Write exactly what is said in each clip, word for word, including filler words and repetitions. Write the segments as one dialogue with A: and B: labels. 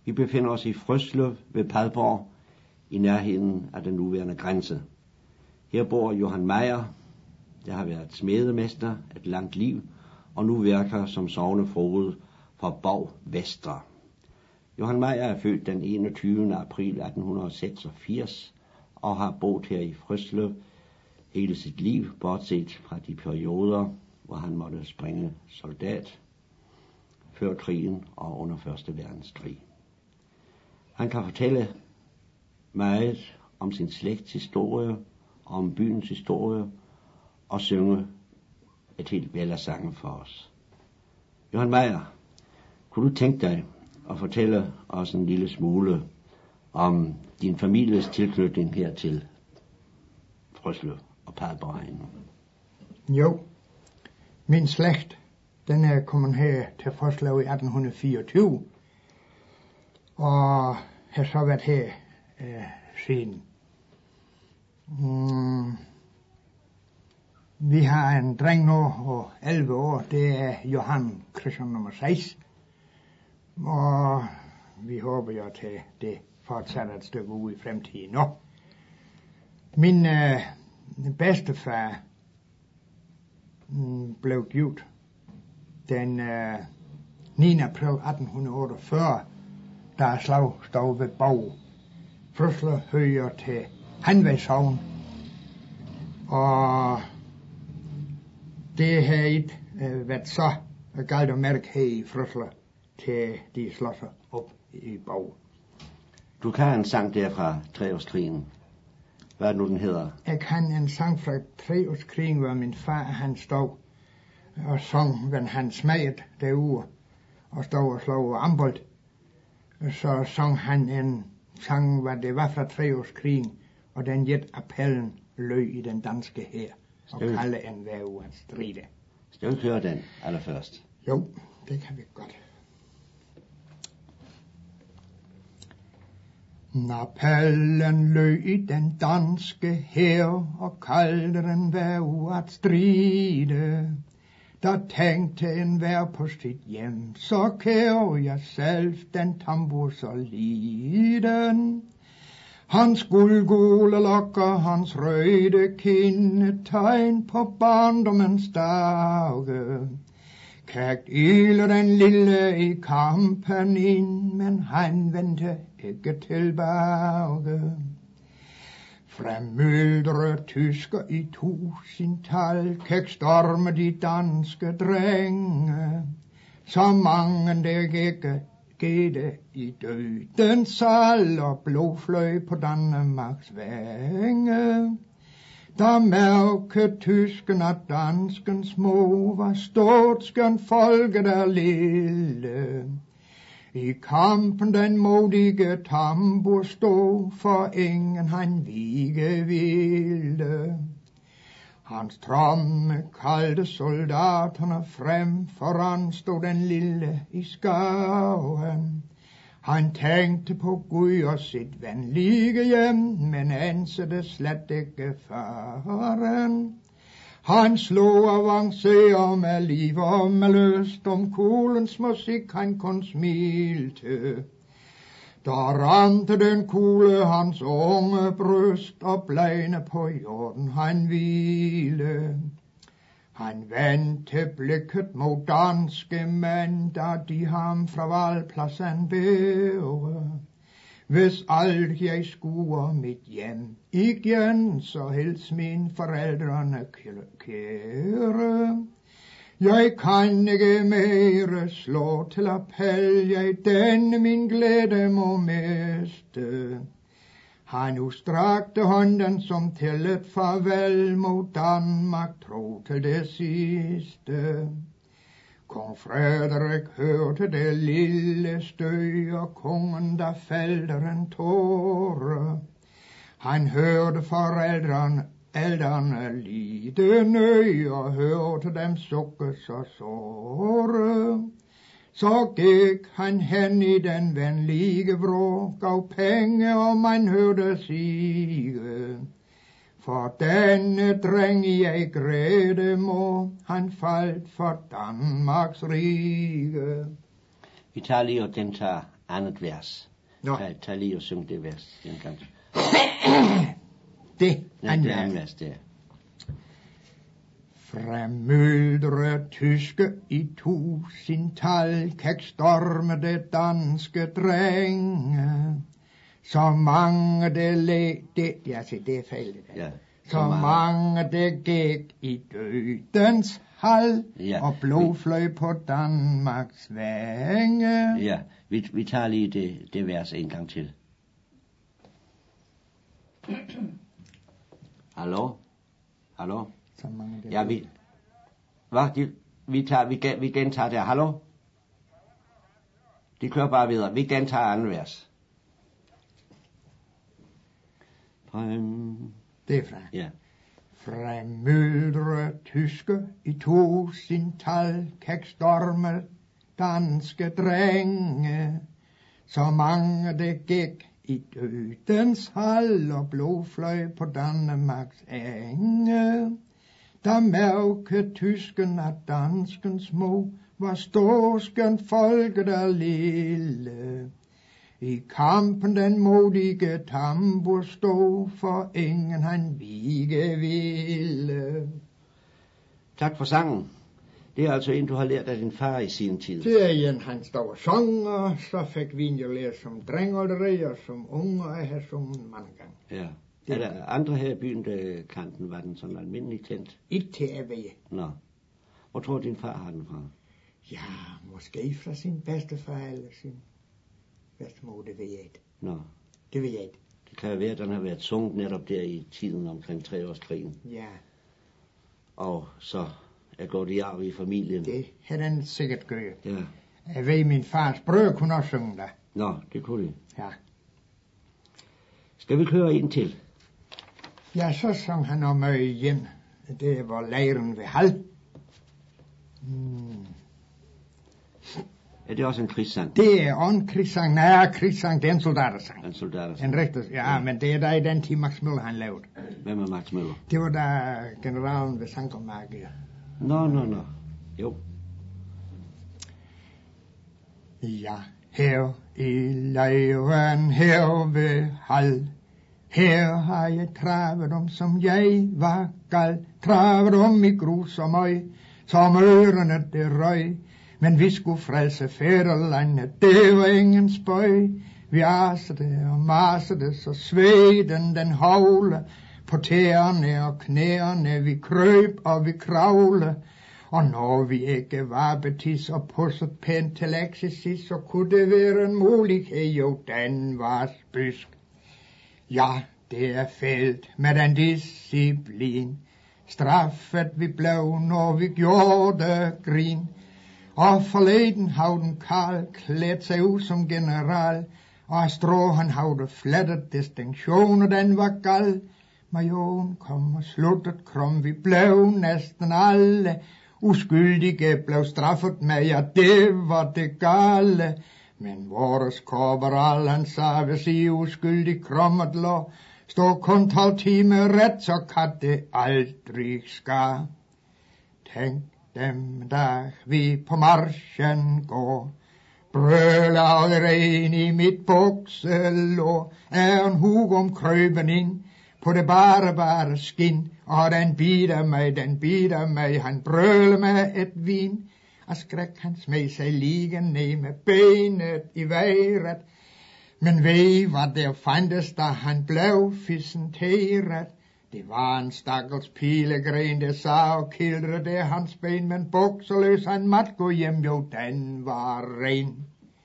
A: Vi befinder os i Frøslev ved Padborg, i nærheden af den nuværende grænse. Her bor Johan Meyer, der har været smedemester et langt liv, og nu virker som sognefoged for Bov Vestre. Johan Meyer er født den enogtyvende april atten seksogfirs og har boet her i Frøslev hele sit liv, bortset fra de perioder, hvor han måtte springe soldat før krigen og under første verdenskrig. Han kan fortælle meget om sin slægts historie, om byens historie, og synge et helt væld af sange for os. Johan Meyer, kunne du tænke dig at fortælle os en lille smule om din families tilknytning her til Frøslev og Padborg?
B: Jo, min slægt, den er kommet her til Frøslev i atten fireogtyve, og har så været her øh, siden. Mm. Vi har en dreng nu på elleve år, det er Johan Christian nummer seks, og vi håber jo til det fortsætter et stykke ude i fremtiden nu. Min øh, bedstefar mm, blev givet den øh, niende april atten otteogfyrre, da slag stod ved Bov. Frøslev hører til Hanvej sogn, og det har ikke øh, været så galt at mærke her i Frøslev, til de slår sig op i Bov.
A: Du kan en sang der fra treårskrigen. Hvad er det nu, den hedder?
B: Jeg kan en sang fra treårskrigen, hvor min far han stod og sang, when han smaget derude, og stod og slog ambold. Så sang han en sang, hvad det var fra treårskrigen, og den jet appellen løg i den danske hær, og kalde en værve at stride.
A: Skal vi høre den allerførst?
B: Jo, det kan vi godt. Appellen løg i den danske hær, og kaldte den værve at stride. Der tænkte en vær på sit hjem, så kære jeg selv den tambur så liden. Hans guldgule lokker, hans røde kinde, tegn på barndommens dage. Kægt ilde den lille i kampen ind, men han vendte ikke tilbage. Fremmyldre tysker i tusindtal, kægt storme de danske drenge, så mange der gik gætte i dødens sal, og blod fløj på Danmarks vænge. Der mærke tysken at dansken små var stort skønt folket der lille. I kampen den modige tambur stod, for ingen han vige ville. Hans tromme kaldte soldaterne frem, foran stod den lille i skaven. Han tænkte på Gud og sit venlige hjem, men ansede slet ikke faren. Han slog avancerer med liv og med lyst, om kuglens musik han kun smilte. Der ramte den kugle hans unge bryst, og blegne på jorden han hvile. Han vendte blikket mod danske mænd, da de ham fra valgpladsen bære. Hvis alt jeg skuer mit hjem igen, så hils mine forældrene kære. Jeg kan ikke mere slå til appel, jeg denne min glæde må miste. Han udstrakte hånden som til et farvel mod Danmark, tro til det sidste. Kong Frederik hørte det lille støj, og kongen der fældte en tåre. Han hørte forældrene, ældrene lide nøj, og hørte dem sukke så såre. Så gik han hen i den venlige vrå, gav penge, og man hørte sige. For denne dreng jeg græde må, han faldt for Danmarks rige.
A: Vi tager lige og gentager andet vers.
B: Nå.
A: Tag, tag lige og syng det vers en gang.
B: Det
A: Ja, det andet vers, det er.
B: Fra møldre tyske i tusindtal kan storme det danske drenge. Så mange det læ... Det, ja, se, det er fejl, det der.
A: Ja,
B: så, så mange det gik i dødens hal,
A: ja,
B: og blodfløj på Danmarks vænge.
A: Ja, vi, vi tager lige det, det vers en gang til. Hallo? Hallo?
B: Så mange det
A: ja, vi... Hvad? De, vi, tager, vi, vi gentager det. Hallo? De kører bare videre. Vi gentager anden vers. Frem...
B: Det er fra.
A: Ja.
B: Fra møldre tyske i tusindtal kan storme danske drenge. Så mange det gik i dødens hal og blodfløj på Danmarks enge. Da mærke tysken at dansken små var storsken folket er lille. I kampen den modige tambur stod, for ingen han vige ville.
A: Tak for sangen. Det er altså en, du har lært af din far i sin tid.
B: Det er en, han stod og sang, og så fik vi jo lært som drengolderi og som unge, og jeg har sunget mange gange.
A: Ja. Er der andre her i byen, der kan den? Var den sådan almindelig kendt?
B: Ikke til at ved.
A: Nå. Hvor tror din far har den fra?
B: Ja, måske fra sin bedstefar eller sin bedstemor, det ved jeg ikke.
A: Nå.
B: Det ved jeg ikke.
A: Det kan jo være, at den har været sunget netop der i tiden omkring treårskrigen.
B: Ja.
A: Og så er gået i arv i familien.
B: Det har den sikkert gjort.
A: Ja.
B: Jeg ved, min fars brød kunne også synge der.
A: Nå, det kunne de.
B: Ja.
A: Skal vi køre en til?
B: Ja, så sang han om øjen. Det var lejren ved Hal. Hmm.
A: Er det også en krigssang?
B: Det er også en krigssang. Nej, krigssang, det er en soldatersang.
A: En soldatersang.
B: En rigtig, ja, ja, men det er der i den tid, Max Møller han lavede.
A: Hvem er Max Møller?
B: Det var da generalen ved Sankermark.
A: Nå, nå, nå. Jo.
B: Ja, her i lejren, her ved Hal. Her har jeg travet om, som jeg var gal. Travet om i grus og møg, som ørerne det røg. Men vi skulle frelse fædrelandet, det var ingen spøj. Vi asede og masede, så sveden den havle. På tæerne og knæerne vi krøb og vi kravle. Og når vi ikke var betis og pusset pænt til eksercis, så kunne det være en mulighed, jo den var spysk. Ja, det er fældt med den disciplin. Straffet vi blev, når vi gjorde grin. Og forleden havden Karl klædt sig ud som general, og af strå han havde flettet distinktion, og den var gal. Majoren kom og sluttet krum, vi blev næsten alle uskyldige, blev straffet med, ja, det var det gale. Men vores korporal, han sagde, hvis I uskyldig krummet lå, stå kun tolv timer ret, så kan det aldrig ske. Tænk dem dag vi på marchen går, brøler aldrig i mit bukselår, er en hug om krøben ind på det bare, bare skin, og den bider mig, den bider mig, han brøler med et vin. Og skræk han smed sig lige ned med benet i vejret, men ved hvad der fandtes, da han blev fisenteret. Det var en stakkels pilegren, der sa og kildrede hans ben, men bukseløs han måtte gå hjem, jo den var ren.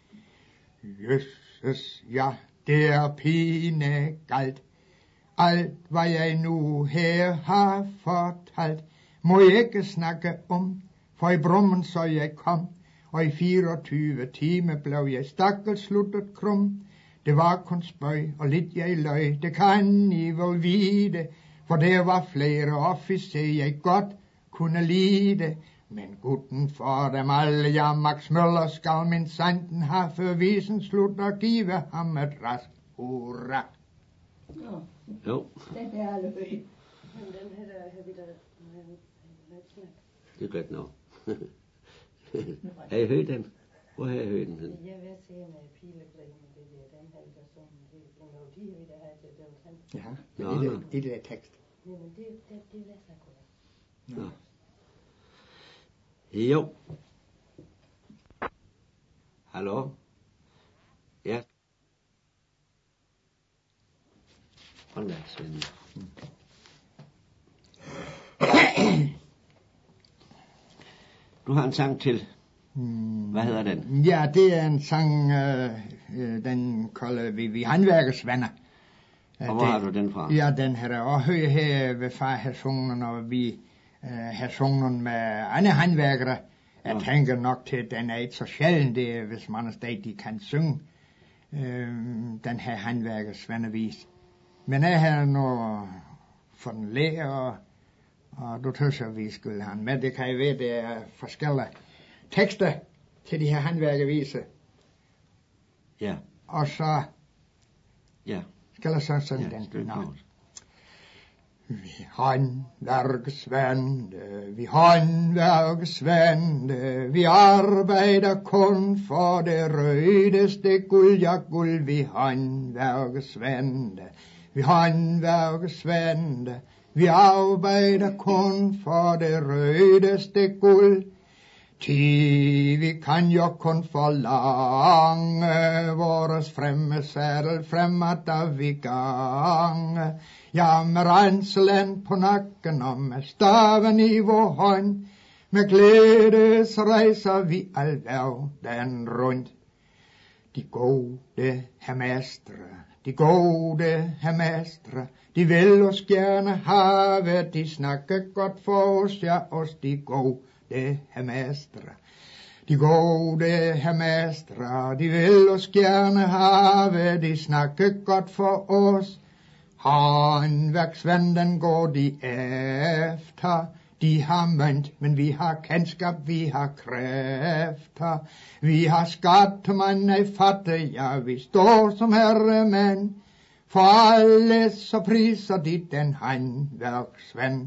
B: Jøsses, ja, det er pine galt. Alt hvad jeg nu her har fortalt, må jeg ikke snakke om, for i brummen så jeg kom, og i fireogtyve timer blev jeg stakkels sluttet krum. Det var kun spøj, og lidt jeg løg, det kan I vel vide, for der var flere officer, jeg godt kunne lide. Men gutten for dem alle, ja, Max Møller skal min sanden have, for visen slut og give ham et rask hurra.
C: Nå,
A: Jo,
C: den er alle høj. Men den her, der har vi da...
A: det er godt nok. Har I hørt den? Hvor har jeg hørt den hen?
C: Jeg vil se med Pilegrim, det der, den her, der sådan, det er en melodi, vi der har til det,
B: Ja,
A: Nå,
B: men
A: nå.
B: det, det, det er tekst.
C: men det, det, det er så godt.
A: Nå. Jo. Hallo? Ja. Håndværksvende. Du har en sang til. Hvad hedder den?
B: Ja, det er en sang, øh, øh, den kalder vi, vi håndværkers venner.
A: Og hvor har du den fra?
B: Ja, den her, og hører her ved far har sunget, når vi øh, har sunget med andre håndværkere. Jeg
A: Ja.
B: tænker nok til, at den er ikke så sjælden, det er, hvis man stadig kan synge øh, den her håndværkers vennervis. Men jeg har nu for den lærer, og, og du tøs, at vi skulle have den med. Det kan jeg ved, det er forskellige tekster til de her håndværkerviser.
A: Ja.
B: Og så
A: Ja.
B: skal jeg så sådan
A: Ja,
B: den.
A: støt
B: Nå.
A: på.
B: Vi håndværksvende, vi håndværksvende, vi arbejder kun for det rødeste guld, ja guld, vi håndværksvende, vi håndværksvende, vi arbejder kun for det rødeste guld. Ti vi kan jo kun forlange vores fremme sadel fremad der vi gange. Ja, med renselen på nakken og med staven i vor hånd, med glædes rejser vi al verden rundt. De gode her mestre, de gode her mestre, de vil os gerne have, de snakker godt for os, ja os de gode her mestre. De gode her mestre, de vil os gerne have, de snakker godt for os. Håndværksvenden går de efter, de har mønt, men vi har kendskab, vi har kræfter. Vi har skattemand, ej fatte, ja, vi står som herremænd. For alle så priser de den håndværksven.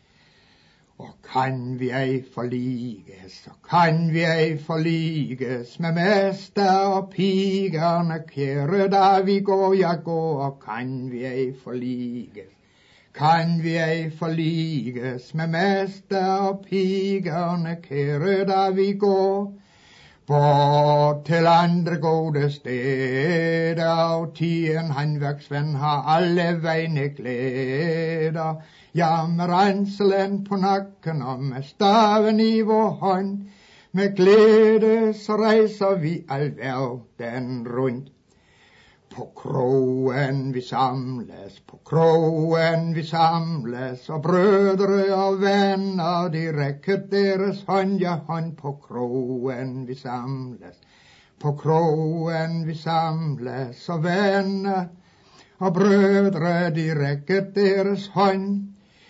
B: Og kan vi ej forliges, og kan vi ej forliges med mester og pigerne, kære da vi går, ja går, og kan vi ej forliges. Kan vi ej forliges med mester og pigerne, kære da vi går. Bort til andre gode steder, og tiden håndværksven har alle vegne glæder. Ja, med renselen på nakken og med staven i vor hånd, med glæde så rejser vi al verden rundt. På krogen vi samles, på krogen vi samles, og brødre og venner, de rækker deres hånd, ja hånd. På krogen vi samles, på krogen vi samles, og venner og brødre, de rækker deres hånd.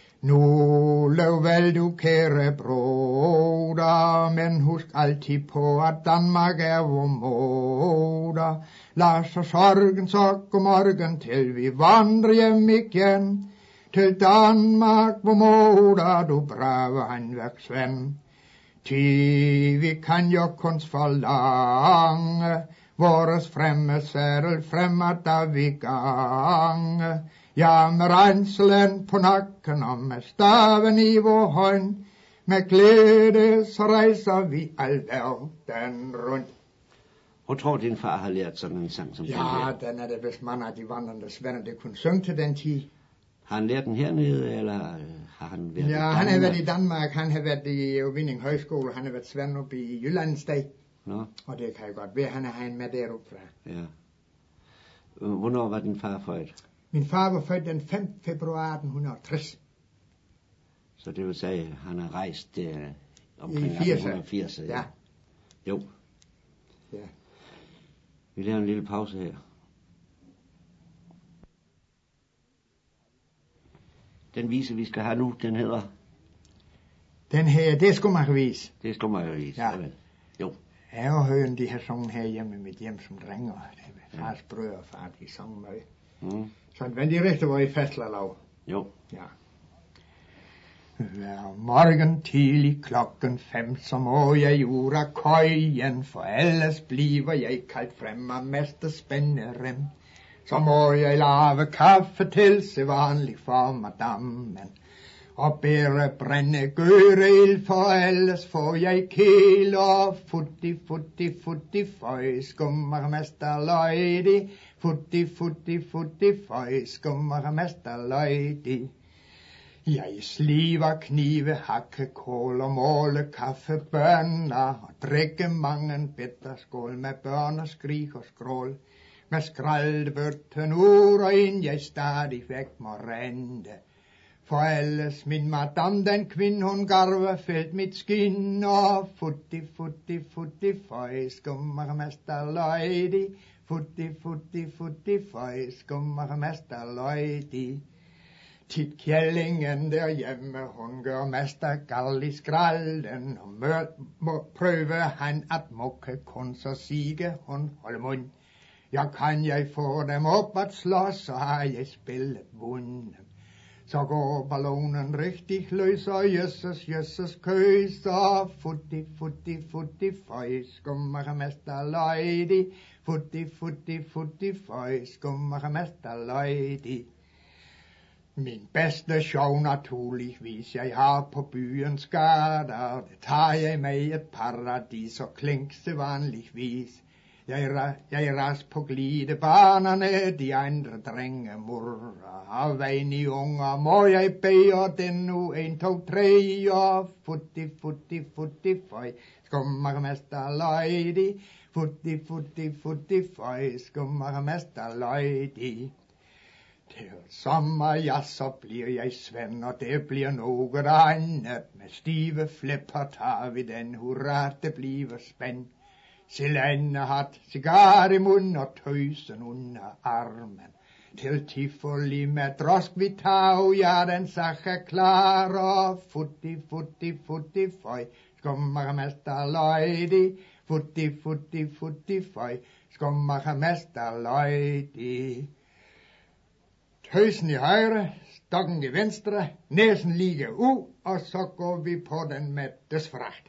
B: Nu løv vel du kære broder, men husk altid på, at Danmark er vor moder. Lad så sorgen så gå morgen, til vi vandrer hjem igen. Til Danmark, vor moder, du brave håndværksven. Ti vi kan jo kun forlange, vores fremme sadel fremad der vi gange. Ja, med renselen på nakken og med staven i vor hånd, med glæde så rejser vi al verden rundt.
A: Hvor tror din far har lært sådan en sang som den
B: Ja,
A: her?
B: den er det, hvis man af de vandrende venner, det kunne synge til den tid.
A: Har han lært den hernede, eller øh, har han været
B: Ja,
A: i
B: han har
A: Danmark?
B: været i Danmark, han har været i Vinding Højskole, han har været svend oppe i Jyllandsdag.
A: Nå,
B: Og det kan jeg godt være, han er en med deroppe fra.
A: ja. Øh, Hvornår var din far født?
B: Min far var født den femte februar atten tres.
A: Så det vil sige, at han har rejst øh,
B: I
A: omkring
B: firserne.
A: atten firs. Ja.
B: Ja.
A: Jo.
B: Ja.
A: Vi laver en lille pause her. Den vise, vi skal have nu, den hedder...
B: Den her, det skulle man vise.
A: Det skal man jo vise.
B: Ja.
A: Vel? Jo.
B: Jeg har hørt de her sunget her hjemme i mit hjem som drenger. Det var fars brød og far, de sang med.
A: Mm.
B: Så men de rigtig var i festlerlag.
A: Jo.
B: Ja. Hver morgen tidlig klokken fem, så må jeg ud af køjen, for ellers bliver jeg kaldt frem af mester spænderem. Så må jeg lave kaffe til sædvanligt for madammen, og bære brænde gøreild, for ellers får jeg kæler. Futti, futti, futti, føj, skummer mester løjdi. Futti, futti, futti, føj, skummer mester løjdi. Jeg sliver knive, hakke, kål og måle kaffebønner, og drikke mange bitter skål med børn og skrig og skrål. Med skraldebørten ur og ind, jeg stadig væk må rende. For ellers min madam, den kvinde, hun garver fældt mit skin, og futti, futti, futti, føj, skummer mester løjdi. Futti, futti, futti, føj, skummer mester løjdi. Tit kjellingen derhjemme, hun gør mester gal i skralden, og mør, må prøve han at mukke kun, så sige hun holde mund. Ja, kan jeg få dem op at slås, så har jeg spillet vundet. Så går ballonen rigtig løs, og jøsses, jøsses køs, og futti, futti, futti, føj, skummer mester løjdi. Futti, futti, futti, føj, skummer mester løjdi. Min bedste show naturligvis, jeg har på byens gader, det tager jeg med et paradis og klinkse vanligvis. Jeg, jeg ras på glidebanerne, de andre drenge murrer, og venlige unger må jeg bede den nu en, to, tre, og futti, futti, futti, føj, skummer mester løjdi. Futti, futti, futti, føj, skummer mester løjdi. Til sommer, ja, så bliver jeg Svend, og det bliver noget andet. Med stive flipper tager vi den, hurra, det bliver spændt. Cylinderhat, cigar i munden og tøsen under armen. Til Tivoli med drosk vi tager, ja, den sag er klar, og futti, futti, futti, føj, skummer mester løjdi. Futti, futti, futti, føj, skummer mester løjdi. Tøsen i højre, stokken i venstre, næsen ligger ud, og så går vi på den med desfragt.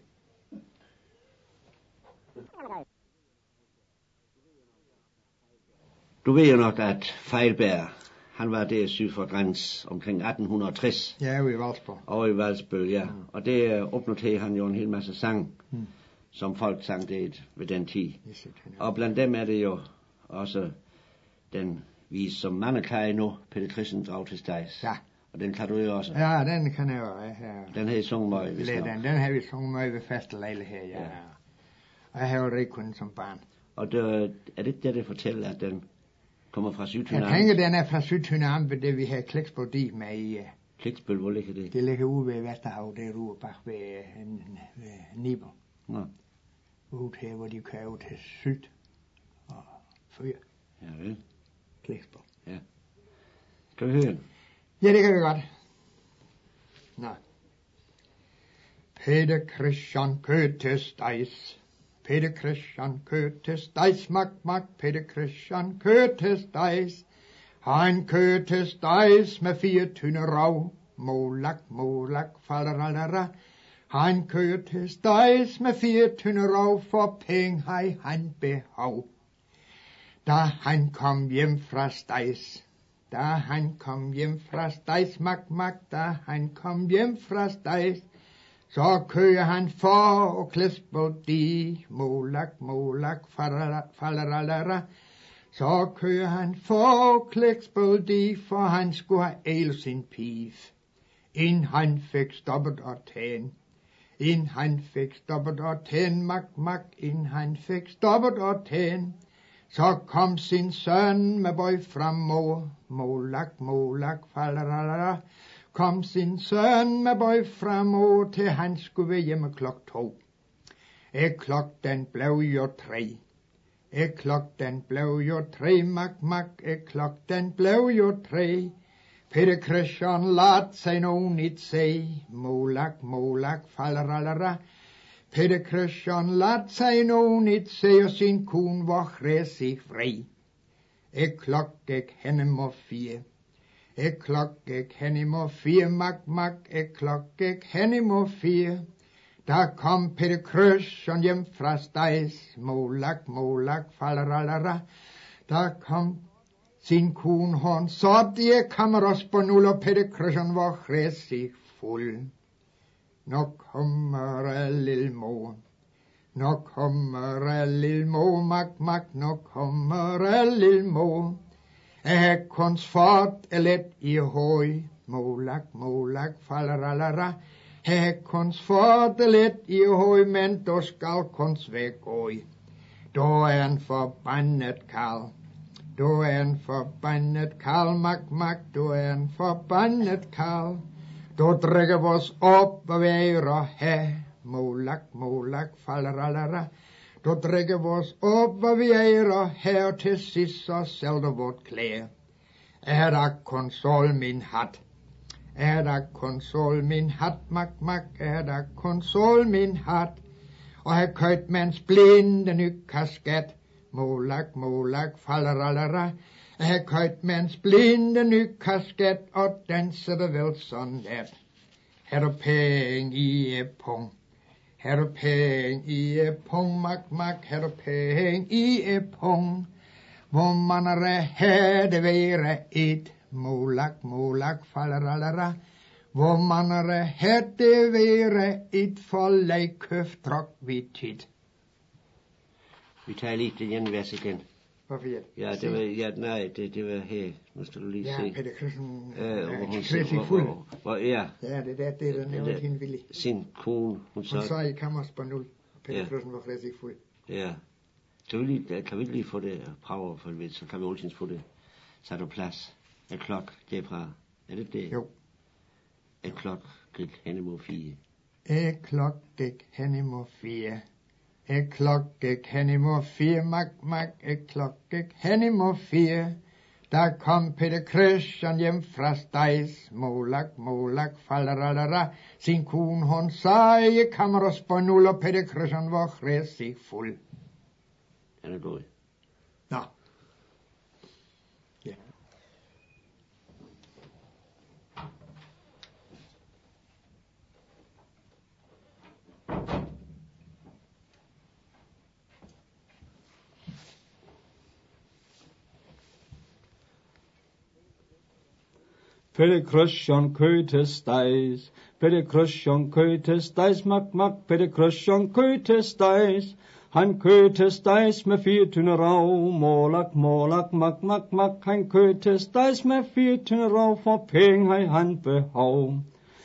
A: Du ved jo nok, at Feilberg, han var der syd for Græns omkring atten tres.
B: Ja, i Valsborg.
A: Og i Valsborg, ja. Mm. Og det opnoterede han jo en hel masse sang, mm. som folk sang det ved den tid. Yes, og blandt dem er det jo også den vis, som mange kan I nu, Peter Christen drag til Stejs.
B: Ja.
A: Og den kan du jo også.
B: Ja, den kan jeg jo. Ja.
A: Den har I sunget meget, hvis
B: den, den har vi sunget meget ved festelejle her, ja. ja. Og jeg har jo rigtig kun som barn.
A: Og det, er det det, der fortæller, at den kommer fra Sydtynam?
B: Jeg tænker, den er fra Sydtynam, ved det vi har Kliksbøl di med i. Uh,
A: Kliksbøl, hvor ligger det?
B: Det ligger ude ved Vesterhav, derude bag ved, uh, ved Nibor.
A: Ja.
B: Ude her, hvor de kører ud til Syd og Fyr.
A: Ja, vel.
B: Kliksbøl.
A: Ja. Kan vi høre den?
B: Ja, det kan vi godt. Nå. Peter Christian Køtes Dejs. Peter Christian Køtes Dejs, mak, mak. Peter Christian Køtes Dejs. Han Køtes Dejs med fire tynde rav. Molak, molak, falderalera. Han Køtes Dejs med fire tynde rav. For penge hej han behov. Da han kom hjem fra Stejs. Da han kom hjem fra Stejs, mak, mak. Da han kom hjem fra Stejs. Så kører han for og Kliksbøl di, molak, molak, falderalera. Så kører han for og Kliksbøl di, for han skulle have el sin pif. Ind han fik stoppet og tæn. Ind han fik stoppet og tæn, mak, mak. Ind han fik stoppet og tæn. Så kom sin søn med bøj frem mor, molak, molak, falderalera. Kom sin søn med bøj fremover, til han skulle være hjemme klok to. Et klok den blev jo tre. Et klok den blev jo tre, mak, mak. Et klok den blev jo tre. Peter Christian lad sig nogen ikke se. Molak, molak, falderalera. Peter Christian lad sig nogen ikke se, og sin kun var græsig fri. Et klok gik henne mod fire. Jeg klok gik hen imod fire, mak, mak, jeg klok gik hen imod fire. Der kom Peter Krøsson hjem fra Stejs, molak, molak, fallerallera. Der kom sin kone, hun så de kammeros på nul, og Peter Krøsson var rigtig fuld. Nå kommer jeg, lille mor. Nå kommer jeg, lille mor, mak, mak, nå kommer jeg, lille mor. Jeg har kun fået let i høj, molak, molak, fallerallera. Jeg har kun fået let i høj, men du skal kun væk øj. Du er en forbandet kald. Du er en forbandet kald, mak, mak, du er en forbandet kald. Du drikker vores op og værer her, molak, molak, fallerallera. Du drikker vores op og værer her, til sidst så sælger vort klæder. Er der konsol min hat? Er der konsol min hat, mak, mak, er der konsol min hat? Og har købt mens blinde ny kasket, molak, molak, fallerallera. Jeg har købt mens blinde ny kasket, og den sidder vel sådan let. Har du penge i et pung? Har du penge i et pung, mak, mak, har du penge i et pung? Hvor man er her, det være et, molak, molak, fallerallera. Hvor man er her, det være et, for leikøft drok vi tit.
A: Vi tager lige det ene vers igen.
B: Hvorfor jeg?
A: Ja, det var, ja, nej, det, det var her. Nu skal du lige
B: ja,
A: se.
B: Ja, Peter Krøsson
A: øh,
B: er
A: hvor hun
B: rigtig fuld.
A: Hvor, hvor, ja.
B: Ja, det der, det er der nævnt hende villig.
A: Sin kone, hun så.
B: Hun så i kammers på nul. Peter
A: ja.
B: Krøsson var rigtig fuld.
A: Ja. Kan vi lige, kan vi lige få det, Prager, for det, så kan vi altid få det. Så er der plads. Et klok, det er fra, er det det?
B: Jo.
A: Et klok gik hen imod fire.
B: Et klok gik hen imod fire. Et klok gik hen imod fire, mak, mak, et klok gik hen imod fire. Der kom Peter Krøsson hjem fra Stejs, molak, molak, fallerallera. Sin kone, hun sagde kammeros på nul, og Peter Krøsson var rigtig fuld.
A: Han er død.
B: Nå. Ja.
D: Peter Krøsson kø til Stejs, Peter Krøsson kø til Stejs, mak, mak, Peter Krøsson kø til Stejs. Han kø til Stejs med fire tynde rav, målak, målak, mak, mak, mak. Han kø til Stejs med fire tynde rav, for penge har han behov.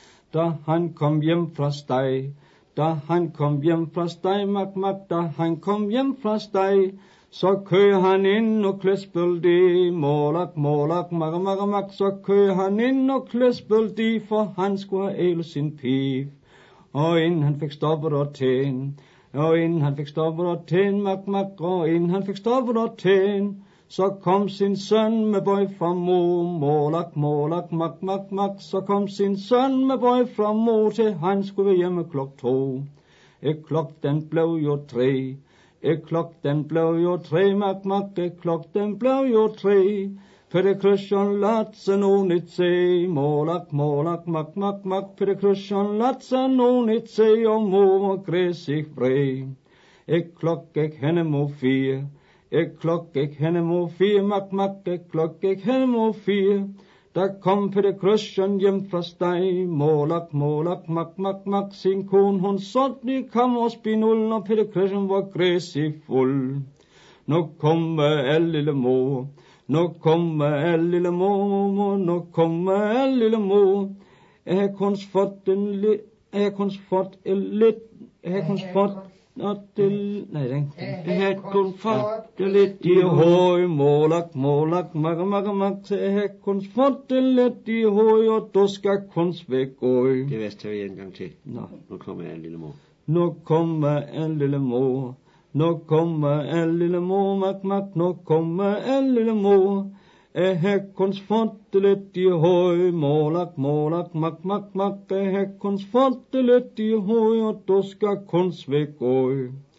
D: Da han kom hjem fra Stej, da han kom hjem fra Stej, mak, mak, da han kom hjem fra Stej, så kø han ind og klæspøl de, målak, målak, mak, mak, mak. Så kø han ind og klæspøl de, for han skulle have el sin piv. Og inden han fik stoppet og tæn, og inden han fik stoppet og tæn, mak, mak, og inden han fik stoppet og tæn, så kom sin søn med bøj fra mor, målak, målak, mak, mak, mak. Så kom sin søn med bøj fra mor, til han skulle være hjemme klok to. Et klok den blev jo tre, et klok den blev jo tre, mak, mak, et klok den blev jo tre. Peter Krøsson lat sig nogen et se, målak, målak, mak, mak, mak. Peter Krøsson lat sig nogen et se, og mor græs sig fri. Et klok gik hen imod fire, et klok gik hen imod fire, mak, mak, et klok gik hen imod fire. Der kom Peter Krøsson hjem fra Stej, målak, målak, mak, mak, mak. Sin kone, hun sådan i kammers binul, og Peter Krøsson var græsig fuld. Nu kommer alle lille mor, nu kommer alle lille mor, nu kommer alle lille mor. Jeg har kun fået en lidt, jeg har kun fået en lidt, jeg har kun fået og det, nej, den, jeg har kun fået det lidt i høj, målak, målak, mak, mak, mak. Jeg har kun fået det lidt i høj, og du skal kun væk gå.
A: Det værste tager vi en gang til.
D: Nå.
A: Nu kommer en lille mor.
D: Nu kommer en lille mor, nu kommer en lille mor, mak, mak, nu kommer en lille mor. Jeg har kun fået det lidt i høj, målak, målak, mak, mak, mak. Jeg har kun fået det lidt i høj, og du skal kun væk gå.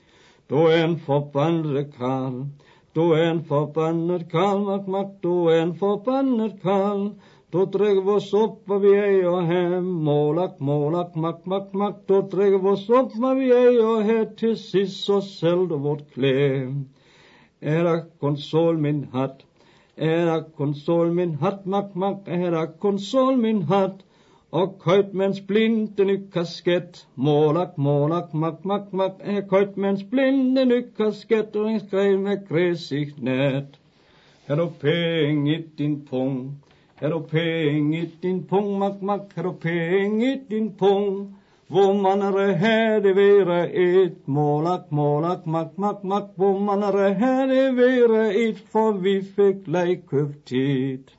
D: Du er en forbandet karl, du er en forbandet karl, mak, mak. Du er en forbandet karl, då drikker vores op, hvor vi er og her, målak, målak, mak, mak, mak, då drikker vores op, hvor vi er og her, til sidst så selv vort klæde. Er der konsol min hat, er der konsol min hat, mak, mak, er der konsol min hat, og køjtmænds blinde ny kasket, målak, målak, mak, mak, mak, er køjtmænds blinde ny kasket, og en skrev med græsig nat. Har du penge i din pung, har du penge i din pung, mak, mak, har du penge i din pung, hvor man er her, det være et, målak, målak, mak, mak, mak, hvor man er her, det være et, for vi fik leg købt tid.